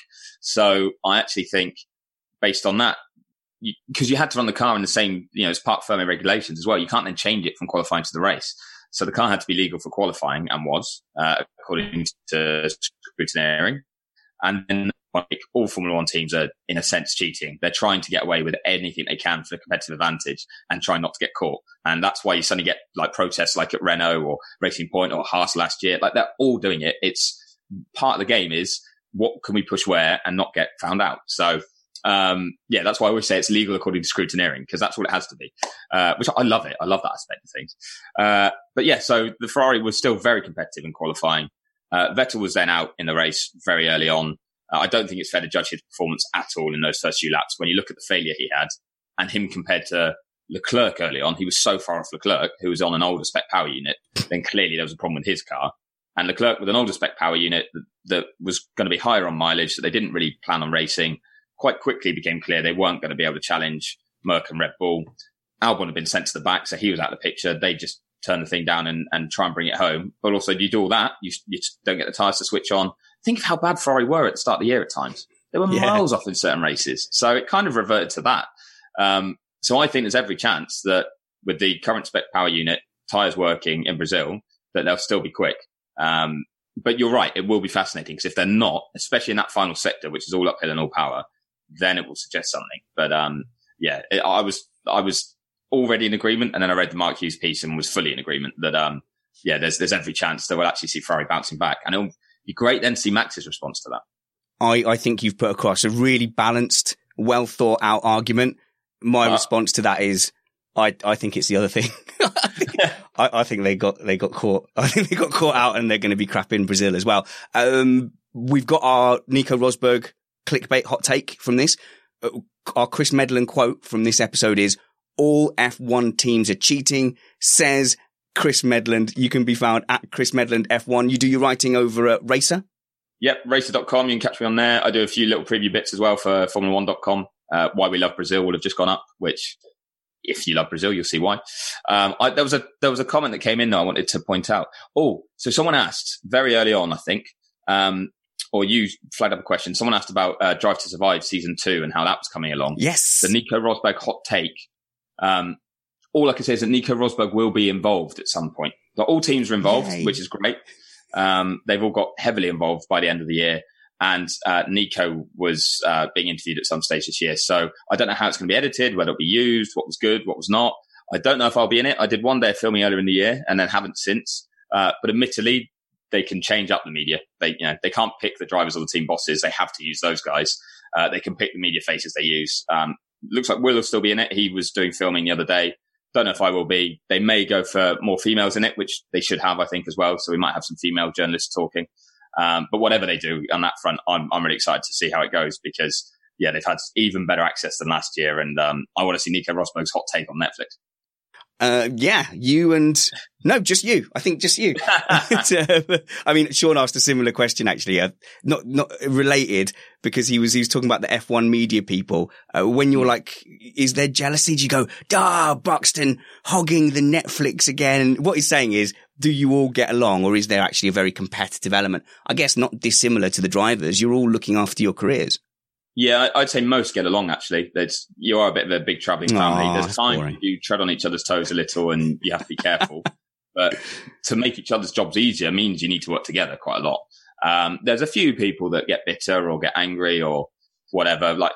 So I actually think, based on that, because you, you had to run the car in the same, you know, as parc fermé regulations as well. You can't then change it from qualifying to the race. So the car had to be legal for qualifying and was, uh, according to scrutineering. And then like, all Formula One teams are, in a sense, cheating. They're trying to get away with anything they can for the competitive advantage and trying not to get caught. And that's why you suddenly get like protests like at Renault or Racing Point or Haas last year. Like they're all doing it. It's part of the game is what can we push where and not get found out. So, um, yeah, that's why I always say it's legal according to scrutineering, because that's what it has to be, uh, which I love it. I love that aspect of things. Uh, but yeah, so the Ferrari was still very competitive in qualifying. Uh, Vettel was then out in the race very early on. Uh, I don't think it's fair to judge his performance at all in those first few laps. When you look at the failure he had and him compared to Leclerc early on, he was so far off Leclerc, who was on an older spec power unit, then clearly there was a problem with his car. And Leclerc with an older spec power unit that, that was going to be higher on mileage, that they didn't really plan on racing, quite quickly became clear they weren't going to be able to challenge Merc and Red Bull. Albon had been sent to the back, so he was out of the picture. They just turn the thing down and, and try and bring it home. But also, you do all that, you, you don't get the tyres to switch on. Think of how bad Ferrari were at the start of the year at times. They were yeah. miles off in certain races. So it kind of reverted to that. Um, so I think there's every chance that with the current spec power unit, tyres working in Brazil, that they'll still be quick. Um, but you're right, it will be fascinating, because if they're not, especially in that final sector, which is all uphill and all power, then it will suggest something. But um, yeah, it, I was I was already in agreement, and then I read the Mark Hughes piece and was fully in agreement that um, yeah, there's there's every chance that we'll actually see Ferrari bouncing back, and it'll be great then to see Max's response to that. I, I think you've put across a really balanced, well thought out argument. My uh, response to that is, I I think it's the other thing. I, I think they got they got caught. I think they got caught out, and they're going to be crap in Brazil as well. Um, we've got our Nico Rosberg clickbait hot take from this. Uh, our Chris Medland quote from this episode is, "All F one teams are cheating," says Chris Medland. You can be found at Chris Medland F one. You do your writing over at Racer? Yep, racer dot com. You can catch me on there. I do a few little preview bits as well for Formula One dot com. Uh, Why We Love Brazil will have just gone up, which, if you love Brazil, you'll see why. Um, I, there was a there was a comment that came in that I wanted to point out. Oh, so someone asked very early on, I think, um, or you flagged up a question. Someone asked about uh, Drive to Survive season two and how that was coming along. Yes, the Nico Rosberg hot take. Um, all I can say is that Nico Rosberg will be involved at some point. Like, all teams are involved, Yay. which is great. Um, they've all got heavily involved by the end of the year. And uh, Nico was uh, being interviewed at some stage this year. So I don't know how it's going to be edited, whether it'll be used, what was good, what was not. I don't know if I'll be in it. I did one day of filming earlier in the year and then haven't since. Uh, but admittedly, they can change up the media. They, you know, they can't pick the drivers or the team bosses. They have to use those guys. Uh, they can pick the media faces they use. Um, looks like Will will still be in it. He was doing filming the other day. Don't know if I will be. They may go for more females in it, which they should have, I think, as well. So we might have some female journalists talking. Um, but whatever they do on that front, I'm, I'm really excited to see how it goes, because, yeah, they've had even better access than last year. And um, I want to see Nico Rosberg's hot take on Netflix. Uh, yeah, you and no, just you. I think just you. I mean, Sean asked a similar question actually, uh, not not related, because he was he was talking about the F one media people. Uh, when you're like, is there jealousy? Do you go, "Ah, Buxton hogging the Netflix again"? What he's saying is, do you all get along, or is there actually a very competitive element? I guess not dissimilar to the drivers. You're all looking after your careers. Yeah, I'd say most get along, actually. There's, you are a bit of a big travelling family. Aww, There's times you tread on each other's toes a little and you have to be careful. But to make each other's jobs easier means you need to work together quite a lot. Um, there's a few people that get bitter or get angry or whatever. Like,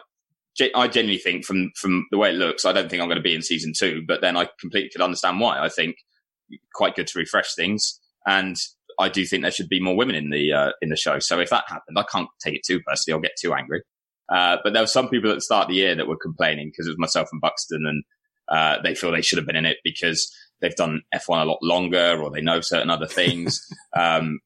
I genuinely think from, from the way it looks, I don't think I'm going to be in season two, but then I completely could understand why. I think quite good to refresh things. And I do think there should be more women in the, uh, in the show. So if that happened, I can't take it too personally. I'll get too angry. Uh, but there were some people at the start of the year that were complaining because it was myself and Buxton, and uh, they feel they should have been in it because they've done F one a lot longer or they know certain other things. um,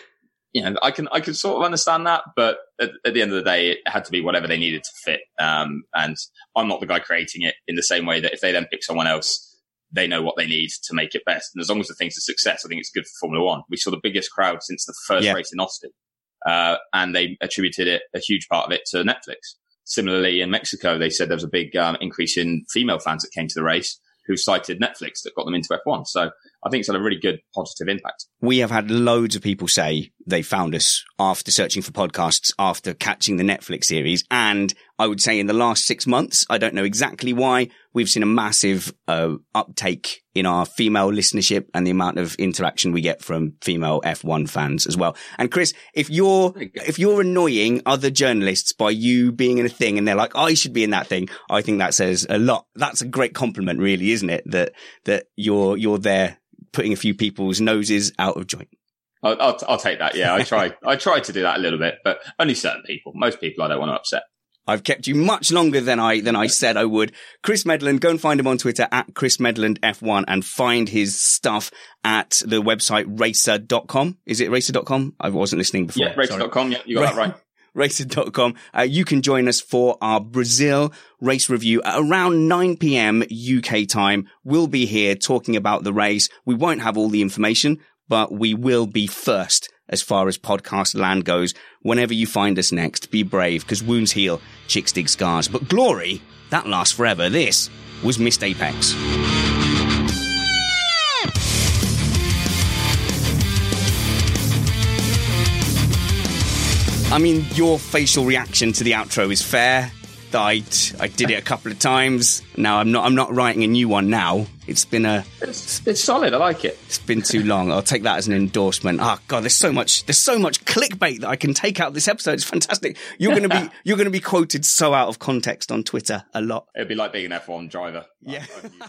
you know, I can I can sort of understand that, but at, at the end of the day, it had to be whatever they needed to fit. Um, and I'm not the guy creating it in the same way that if they then pick someone else, they know what they need to make it best. And as long as the thing's a success, I think it's good for Formula One. We saw the biggest crowd since the first yeah. race in Austin. Uh, and they attributed it, a huge part of it, to Netflix. Similarly, in Mexico, they said there was a big um, increase in female fans that came to the race who cited Netflix that got them into F one. So I think it's had a really good positive impact. We have had loads of people say they found us after searching for podcasts, after catching the Netflix series. And I would say in the last six months, I don't know exactly why, we've seen a massive uh, uptake in our female listenership and the amount of interaction we get from female F one fans as well. And Chris, if you're, if you're annoying other journalists by you being in a thing and they're like, I should be in that thing, I think that says a lot. That's a great compliment, really, isn't it? That, that you're, you're there putting a few people's noses out of joint. I'll, I'll, I'll take that. Yeah, I try, I try to do that a little bit, but only certain people. Most people I don't want to upset. I've kept you much longer than I than I said I would. Chris Medland, go and find him on Twitter at Chris Medland F one and find his stuff at the website racer dot com. Is it racer dot com? I wasn't listening before. Yeah, racer dot com. Yeah, you got that right. racer dot com. Uh, you can join us for our Brazil race review at around nine p.m. U K time. We'll be here talking about the race. We won't have all the information, but we will be first as far as podcast land goes. Whenever you find us next, be brave, because wounds heal, chicks dig scars. But glory, that lasts forever. This was Missed Apex. I mean, your facial reaction to the outro is fair. I, I did it a couple of times. Now I'm not. I'm not writing a new one now. It's been a. It's, it's solid. I like it. It's been too long. I'll take that as an endorsement. Oh God, there's so much. There's so much clickbait that I can take out of this episode. It's fantastic. You're going to be. You're going to be quoted so out of context on Twitter a lot. It'd be like being an F one driver. Yeah.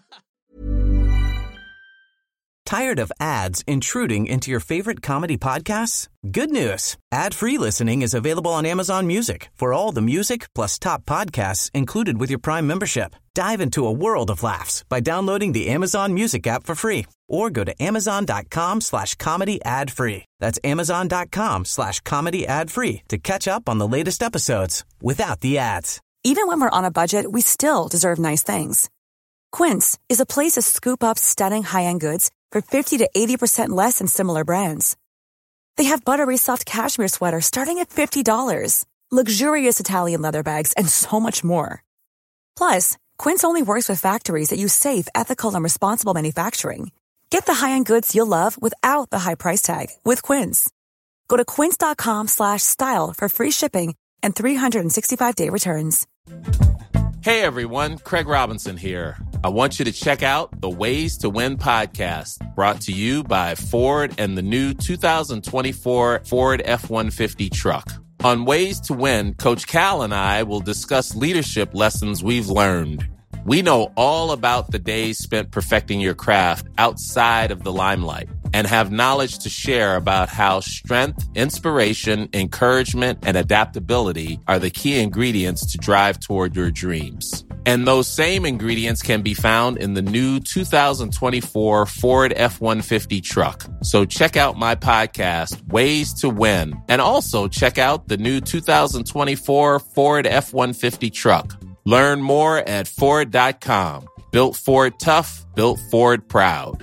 Tired of ads intruding into your favorite comedy podcasts? Good news. Ad-free listening is available on Amazon Music for all the music plus top podcasts included with your Prime membership. Dive into a world of laughs by downloading the Amazon Music app for free or go to amazon.com slash comedy ad free. That's amazon.com slash comedy ad free to catch up on the latest episodes without the ads. Even when we're on a budget, we still deserve nice things. Quince is a place to scoop up stunning high-end goods for fifty to eighty percent less than similar brands. They have buttery soft cashmere sweaters starting at fifty dollars, luxurious Italian leather bags, and so much more. Plus, Quince only works with factories that use safe, ethical, and responsible manufacturing. Get the high-end goods you'll love without the high price tag with Quince. Go to quince.com slash style for free shipping and three sixty-five day returns. Hey everyone, Craig Robinson here. I want you to check out the Ways to Win podcast, brought to you by Ford and the new two thousand twenty-four Ford F one fifty truck. On Ways to Win, Coach Cal and I will discuss leadership lessons we've learned. We know all about the days spent perfecting your craft outside of the limelight and have knowledge to share about how strength, inspiration, encouragement, and adaptability are the key ingredients to drive toward your dreams. And those same ingredients can be found in the new two thousand twenty-four Ford F one fifty truck. So check out my podcast, Ways to Win, and also check out the new two thousand twenty-four Ford F one fifty truck. Learn more at Ford dot com. Built Ford tough, built Ford proud.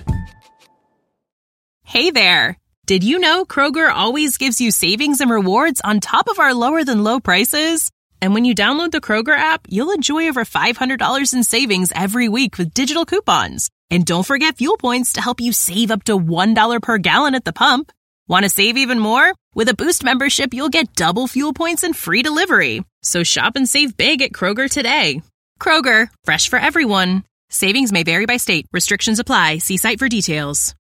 Hey there. Did you know Kroger always gives you savings and rewards on top of our lower than low prices? And when you download the Kroger app, you'll enjoy over five hundred dollars in savings every week with digital coupons. And don't forget fuel points to help you save up to one dollar per gallon at the pump. Want to save even more? With a Boost membership, you'll get double fuel points and free delivery. So shop and save big at Kroger today. Kroger, fresh for everyone. Savings may vary by state. Restrictions apply. See site for details.